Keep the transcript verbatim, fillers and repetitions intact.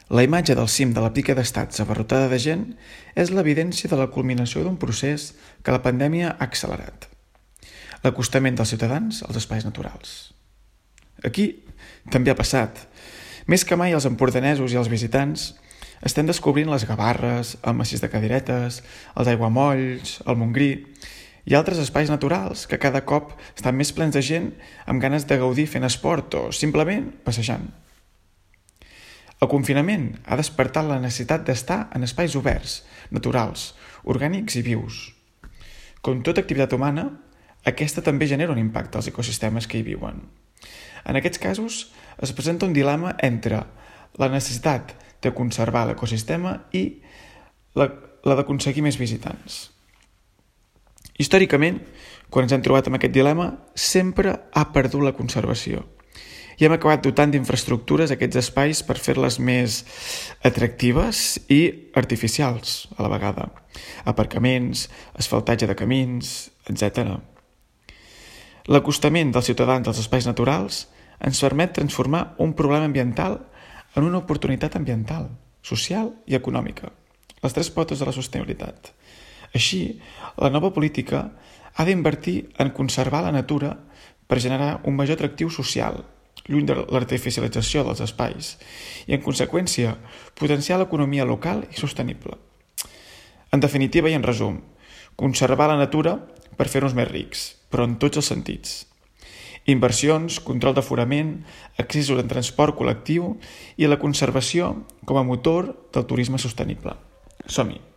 La imatge del cim de la pica d'estats abarrotada de gent és l'evidència de la culminació d'un procés que la pandèmia ha accelerat. L'acostament dels ciutadans als espais naturals. Aquí també ha passat. Més que mai els empordanesos i els visitants estem descobrint les Gavarres, el massís de Cadiretes, els aiguamolls, el Montgrí i altres espais naturals que cada cop estan més plens de gent amb ganes de gaudir fent esport o simplement passejant. El confinament ha despertat la necessitat d'estar en espais oberts, naturals, orgànics i vius. Com tota activitat humana, aquesta també genera un impacte als ecosistemes que hi viuen. En aquests casos, es presenta un dilema entre la necessitat de conservar l'ecosistema i la, la d'aconseguir més visitants. Històricament, quan ens hem trobat amb aquest dilema, sempre ha perdut la conservació. I hem acabat dotant d'infraestructures aquests espais per fer-les més atractives i artificials a la vegada. Aparcaments, asfaltatge de camins, etcètera. L'acostament dels ciutadans als espais naturals ens permet transformar un problema ambiental en una oportunitat ambiental, social i econòmica. Les tres potes de la sostenibilitat. Així, la nova política ha d'invertir en conservar la natura per generar un major atractiu social, lluny de l'artificialització dels espais, i en conseqüència potenciar l'economia local i sostenible. En definitiva i en resum, conservar la natura per fer-nos més rics, però en tots els sentits. Inversions, control d'aforament, accessos en transport col·lectiu i la conservació com a motor del turisme sostenible. Som-hi!